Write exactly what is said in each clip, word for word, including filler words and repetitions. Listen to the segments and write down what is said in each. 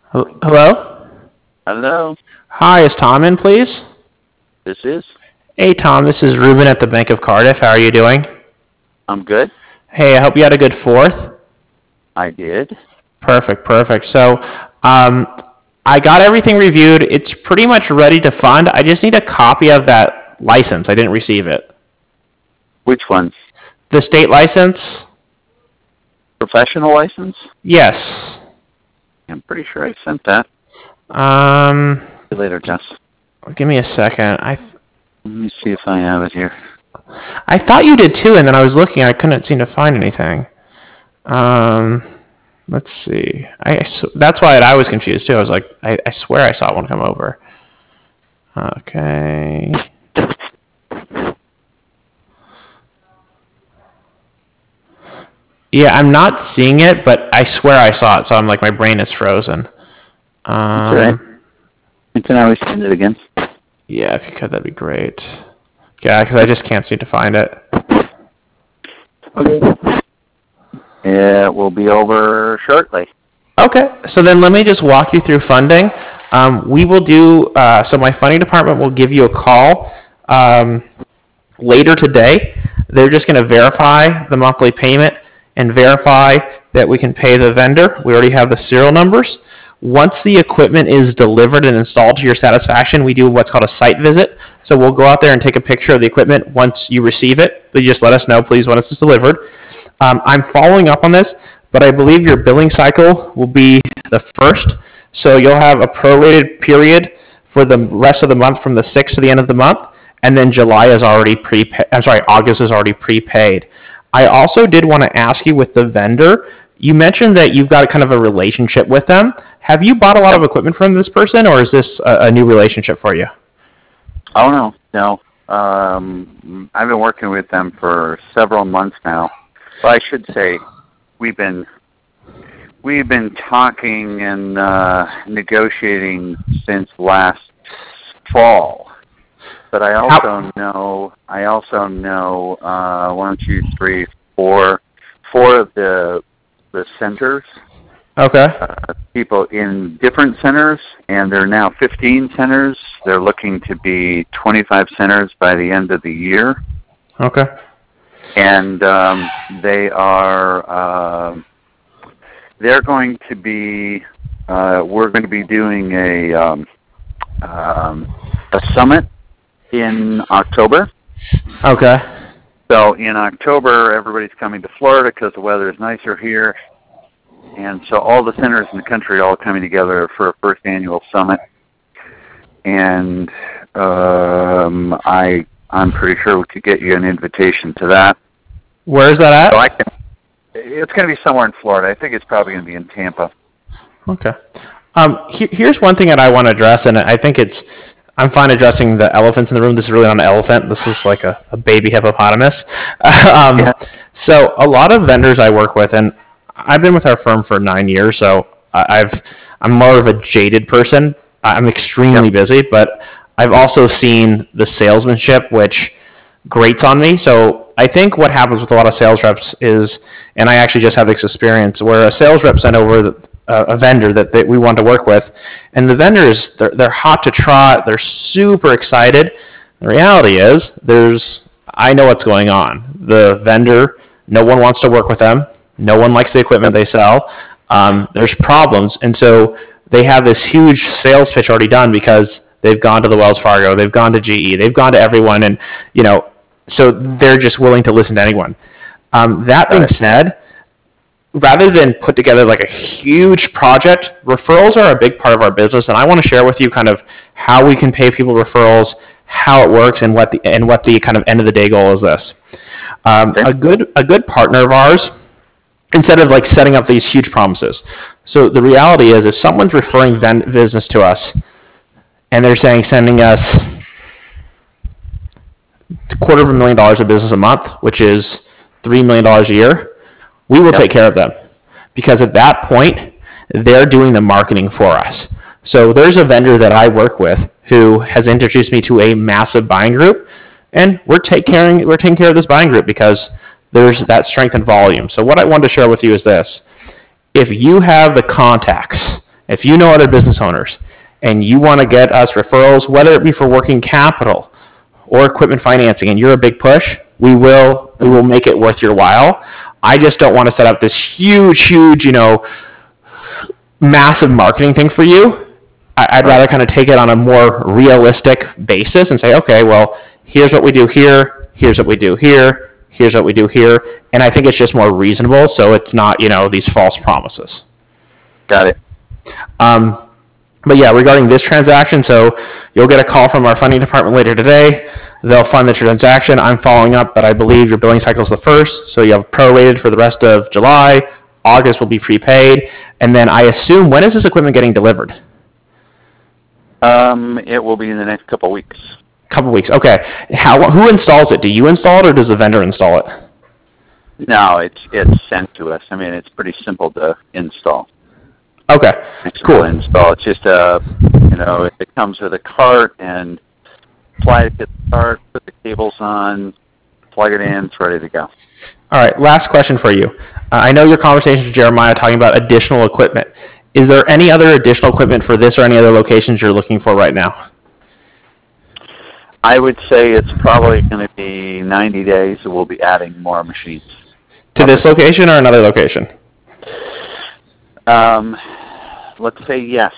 Hel- Hello? Hello, Hi, is Tom in, please? this is. Hey, Tom, this is Ruben at the Bank of Cardiff. How are you doing? I'm good. Hey, I hope you had a good fourth. I did. Perfect, perfect. So, um, I got everything reviewed. It's pretty much ready to fund. I just need a copy of that license. I didn't receive it. Which one? The state license? Professional license? Yes. I'm pretty sure I sent that. Um, See you later, Jess. give me a second. I th- Let me see if I have it here. I thought you did too, and then I was looking. I couldn't seem to find anything. Um, let's see. I, I s- that's why I was confused too. I was like, I, I swear I saw one come over. Okay. Yeah, I'm not seeing it, but I swear I saw it. So I'm like, my brain is frozen. It's all right. Um, You can always send it again. yeah, if you could, that'd be great. Yeah, because I just can't seem to find it. Okay. It will be over shortly. Okay, so then let me just walk you through funding. Um, we will do, uh, so my funding department will give you a call um, later today. They're just going to verify the monthly payment and verify that we can pay the vendor. We already have the serial numbers. Once the equipment is delivered and installed to your satisfaction, we do what's called a site visit. So we'll go out there and take a picture of the equipment once you receive it. But you just let us know, please, when it's delivered. Um, I'm following up on this, but I believe your billing cycle will be the first. So you'll have a prorated period for the rest of the month from the sixth to the end of the month, and then July is already prepaid. I'm sorry, August is already prepaid. I also did want to ask you with the vendor. You mentioned that you've got kind of a relationship with them. Have you bought a lot Yep. of equipment from this person, or is this a, a new relationship for you? Oh, no. No. Um, I've been working with them for several months now. Well, I should say we've been we've been talking and uh, negotiating since last fall. But I How? also know I also know uh, one, two, three, four, four of the the centers, Okay. uh, people in different centers, and there are now fifteen centers. They're looking to be twenty-five centers by the end of the year, Okay. and um, they are uh, they're going to be uh, we're going to be doing a um, um, a summit in October. Okay. So in October, everybody's coming to Florida because the weather is nicer here. And so all the centers in the country are all coming together for a first annual summit. And um, I, I'm pretty sure we could get you an invitation to that. Where is that So at? I can, it's going to be somewhere in Florida. I think it's probably going to be in Tampa. Okay. Um, he- here's one thing that I want to address, and I think it's I'm fine addressing the elephants in the room. This is really not an elephant. This is like a, a baby hippopotamus. um, Yeah. so a lot of vendors I work with, and I've been with our firm for nine years, so I- I've I'm more of a jaded person. I'm extremely Yep. busy, but I've also seen the salesmanship, which grates on me. So I think what happens with a lot of sales reps is, and I actually just had this experience where a sales rep sent over the, uh, a vendor that, that we want to work with, and the vendors they're, they're hot to trot, they're super excited. The reality is, there's I know what's going on. The vendor, no one wants to work with them. No one likes the equipment Yep. they sell. Um, there's problems, and so they have this huge sales pitch already done because they've gone to the Wells Fargo, they've gone to G E, they've gone to everyone, and you know, so they're just willing to listen to anyone. Um, that Got being it. said, rather than put together like a huge project, referrals are a big part of our business, and I want to share with you kind of how we can pay people referrals, how it works, and what the and what the kind of end of the day goal is. This um, Okay. a good a good partner of ours, instead of like setting up these huge promises. So the reality is, if someone's referring ven- business to us, and they're saying sending us a quarter of a million dollars of business a month, which is three million dollars a year, we will Yep. take care of them because at that point they're doing the marketing for us. So there's a vendor that I work with who has introduced me to a massive buying group, and we're taking care we're taking care of this buying group because there's that strength and volume. So what I wanted to share with you is this: if you have the contacts If you know other business owners and you want to get us referrals, whether it be for working capital or equipment financing, and you're a big push, we will we will make it worth your while. I just don't want to set up this huge, huge, you know, massive marketing thing for you. I'd rather kind of take it on a more realistic basis and say, okay, well, here's what we do here, here's what we do here, here's what we do here, and I think it's just more reasonable, so it's not, you know, these false promises. Got it. Um, but yeah, regarding this transaction, so you'll get a call from our funding department later today. They'll fund the transaction. I'm following up, but I believe your billing cycle is the first, so you have prorated for the rest of July. August will be prepaid, and then I assume, when is this equipment getting delivered? Um, it will be in the next couple of weeks. Couple weeks. Okay. How? Who installs it? Do you install it, or does the vendor install it? No, it's it's sent to us. I mean, it's pretty simple to install. Okay. It's cool. To install. It's just a, you know, it comes with a cart and slide it to the cart, put the cables on, plug it in, it's ready to go. All right. Last question for you. Uh, I know your conversation with Jeremiah talking about additional equipment. Is there any other additional equipment for this or any other locations you're looking for right now? I would say it's probably going to be ninety days, and we'll be adding more machines. To this location or another location? Um, let's say yes.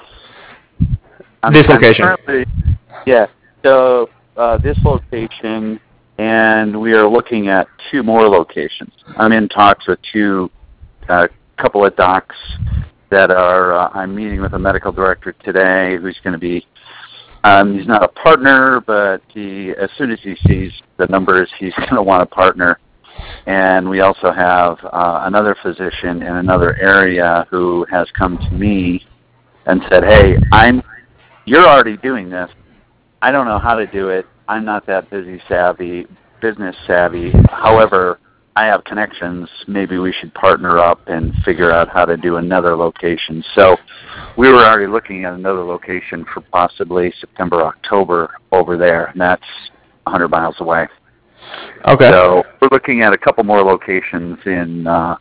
I'm, this location? Yeah. So uh, this location, and we are looking at two more locations. I'm in talks with two, a uh, couple of docs that are, uh, I'm meeting with a medical director today who's going to be, um, he's not a partner, but he, as soon as he sees the numbers, he's going to want a partner. And we also have uh, another physician in another area who has come to me and said, hey, I'm, you're already doing this. I don't know how to do it. I'm not that busy savvy, business savvy. However, I have connections. Maybe we should partner up and figure out how to do another location. So we were already looking at another location for possibly September, October over there, and that's one hundred miles away. Okay. So we're looking at a couple more locations in uh,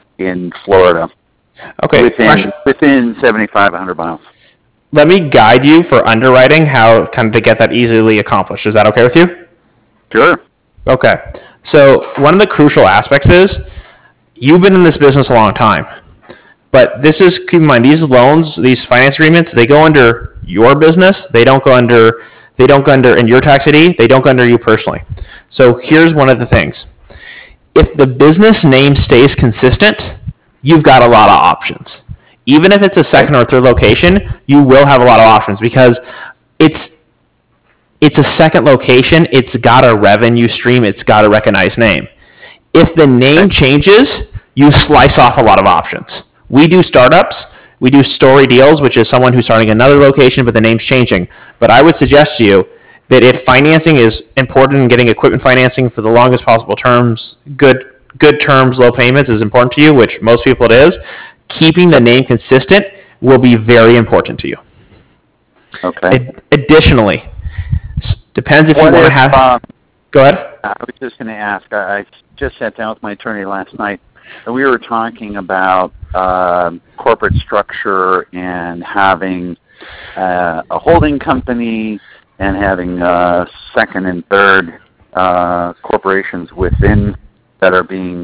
in Florida. Okay. Within, Question. within seventy-five, one hundred miles. Let me guide you for underwriting how kind of to get that easily accomplished. Is that okay with you? Sure. Okay. So one of the crucial aspects is you've been in this business a long time, but this is, keep in mind, these loans, these finance agreements, they go under your business. They don't go under, they don't go under in your tax I D. They don't go under you personally. So here's one of the things. If the business name stays consistent, you've got a lot of options. Even if it's a second or third location, you will have a lot of options because it's it's a second location. It's got a revenue stream. It's got a recognized name. If the name changes, you slice off a lot of options. We do startups. We do story deals, which is someone who's starting another location, but the name's changing. But I would suggest to you that if financing is important and getting equipment financing for the longest possible terms, good good terms, low payments is important to you, which most people it is, keeping the name consistent will be very important to you. Okay. Ad- additionally, depends if what you want if, to have... Um, go ahead. I was just going to ask. I, I just sat down with my attorney last night, and we were talking about uh, corporate structure and having uh, a holding company and having uh, second and third uh, corporations within that are being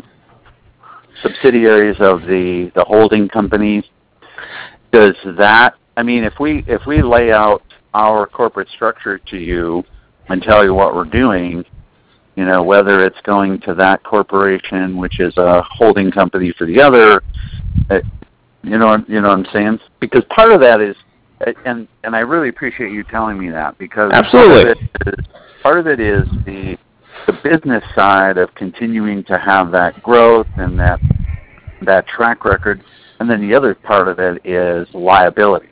subsidiaries of the, the holding company. Does that, I mean, if we if we lay out our corporate structure to you and tell you what we're doing, you know, whether it's going to that corporation, which is a holding company for the other, uh, you know, you know what I'm saying? Because part of that is, and and I really appreciate you telling me that, because absolutely part of it is, part of it is the the business side of continuing to have that growth and that that track record, and then the other part of it is liability.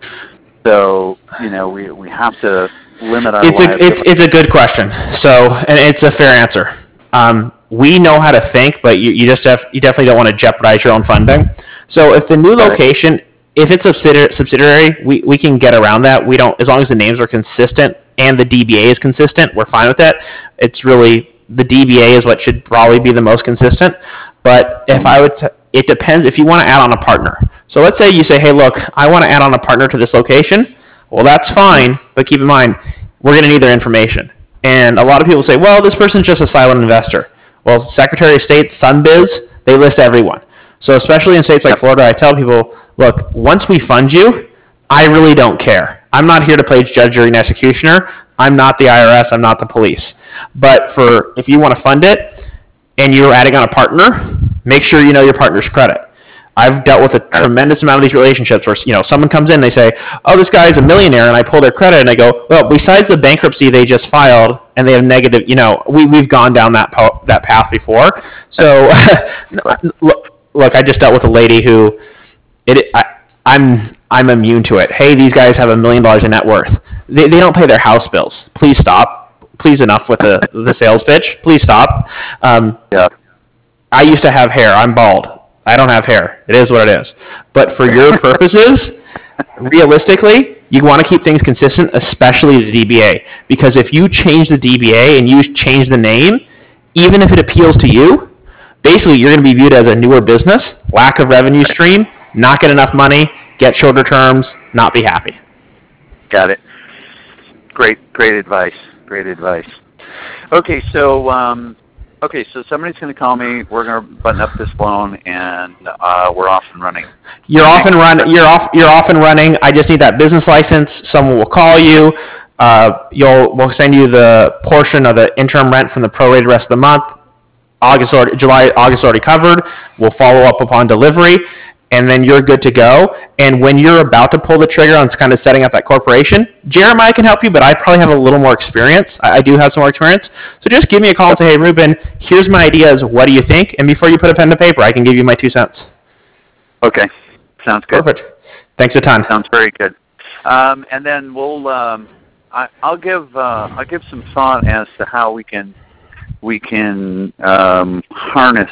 So, you know, we we have to limit our it's liability. a it's it's a good question. So, and it's a fair answer. Um, we know how to think, but you, you just have you definitely don't want to jeopardize your own funding. So, if the new location, if it's a subsidiary, subsidiary, we we can get around that. We don't, as long as the names are consistent and the D B A is consistent, we're fine with that. It's really the D B A is what should probably be the most consistent. But if I would, t- it depends. If you want to add on a partner, So let's say you say, hey, look, I want to add on a partner to this location. Well, that's fine, but keep in mind, we're going to need their information. And a lot of people say, well, this person's just a silent investor. Well, Secretary of State, Sunbiz, they list everyone. So especially in states like Florida, I tell people, look, once we fund you, I really don't care. I'm not here to play judge, jury, and executioner. I'm not the I R S. I'm not the police. But for if you want to fund it and you're adding on a partner, make sure you know your partner's credit. I've dealt with a tremendous amount of these relationships where, you know, someone comes in and they say, oh, this guy's a millionaire, and I pull their credit and I go, well, besides the bankruptcy they just filed and they have negative, you know, we, we've gone down that po- that path before. So, look, look, I just dealt with a lady who, it, I, I'm I'm immune to it. Hey, these guys have a million dollars in net worth. They, they don't pay their house bills. Please stop. Please enough with the, the sales pitch. Please stop. Um, Yeah. I used to have hair. I'm bald. I don't have hair. It is what it is. But for your purposes, realistically, you want to keep things consistent, especially the D B A. Because if you change the D B A and you change the name, even if it appeals to you, basically you're going to be viewed as a newer business, lack of revenue stream, not get enough money, get shorter terms, not be happy. Got it. Great, great advice. Great advice. Okay, so um, okay, so somebody's going to call me. We're going to button up this loan, and uh, we're off and running. You're off and run. You're off. You're off and running. I just need that business license. Someone will call you. Uh, you'll we'll send you the portion of the interim rent from the prorated rest of the month. August already, July, August already covered. We'll follow up upon delivery, and then you're good to go. And when you're about to pull the trigger on kind of setting up that corporation, Jeremiah can help you, but I probably have a little more experience. I, I do have some more experience. So just give me a call and say, hey, Ruben, here's my ideas. What do you think? And before you put a pen to paper, I can give you my two cents. Okay, sounds good. Perfect. Thanks a ton. Sounds very good. Um, and then we'll, um, I, I'll give, uh, I'll give some thought as to how we can, we can um, harness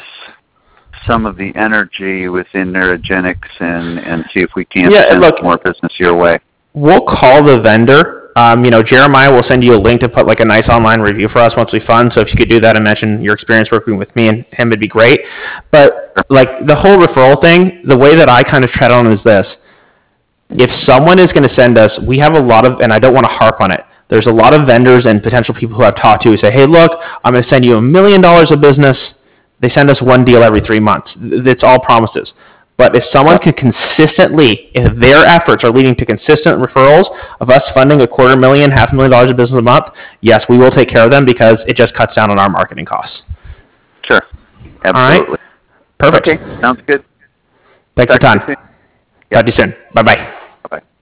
some of the energy within Neurogenics and, and see if we can Yeah, send look, more business your way. We'll call the vendor. Um, you know, Jeremiah will send you a link to put like a nice online review for us once we fund. So if you could do that and mention your experience working with me and him, it'd be great. But like the whole referral thing, the way that I kind of tread on is this. If someone is going to send us, we have a lot of, and I don't want to harp on it, there's a lot of vendors and potential people who I've talked to who say, hey, look, I'm going to send you a million dollars of business. They send us one deal every three months. It's all promises. But if someone can consistently, if their efforts are leading to consistent referrals of us funding a quarter million, half a million dollars of business a month, yes, we will take care of them because it just cuts down on our marketing costs. Sure. Absolutely. All right. Perfect. Okay, sounds good. Thanks for your Talk to time. you soon. Talk to you soon. Bye-bye. Bye-bye.